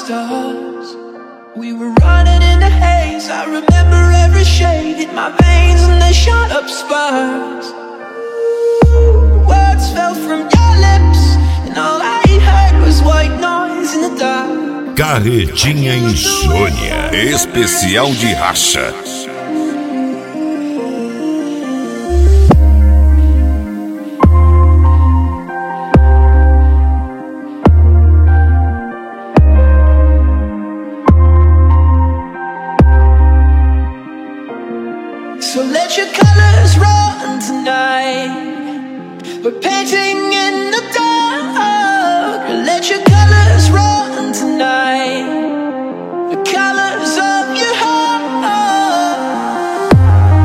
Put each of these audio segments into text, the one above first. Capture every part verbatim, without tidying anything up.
stars. We were running in the haze. I remember every shade in my veins, and they shot up sparks. Words fell from your lips, and all I heard was white noise in the dark. Carretinha Insônia, especial de racha. So let your colors run tonight. We're painting in the dark. Let your colors run tonight. The colors of your heart.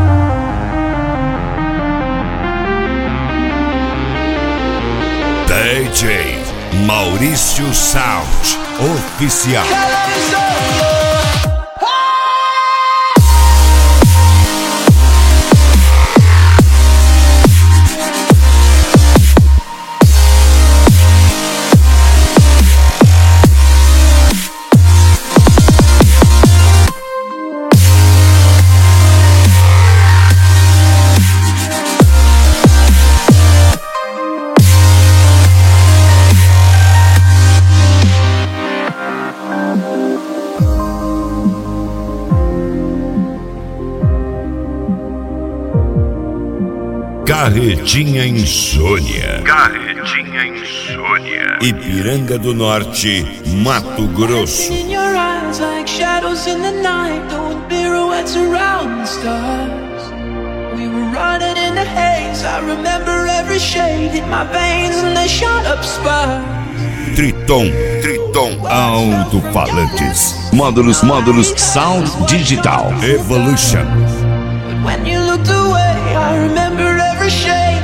D J Maurício Sound Oficial. Colors of your Carretinha Insônia. Carretinha Insônia. Ipiranga do Norte, Mato Grosso. in your eyes like shadows in the night, doing pirouettes around the stars. We were running in the haze. I remember every shade in my veins, and they shot up sparks. Triton, Triton, alto-falantes. Módulos, módulos, Sound Digital. Evolution. But when you looked away, I remember every shade.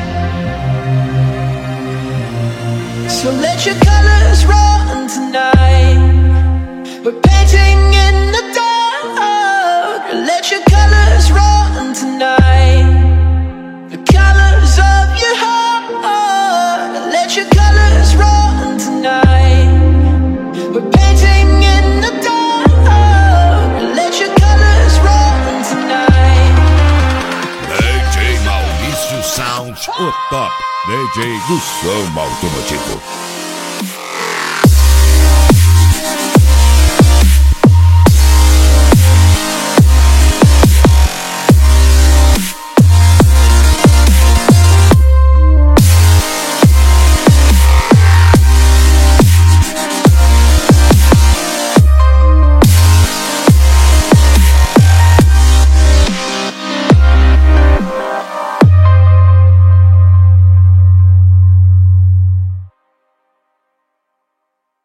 So let your colors run tonight. We're painting in the dark. Let your colors run tonight. The colors of your heart. Let your colors run tonight. We're painting in the dark. Let your colors run tonight. D J Maurício Sound, o top D J do som automotivo.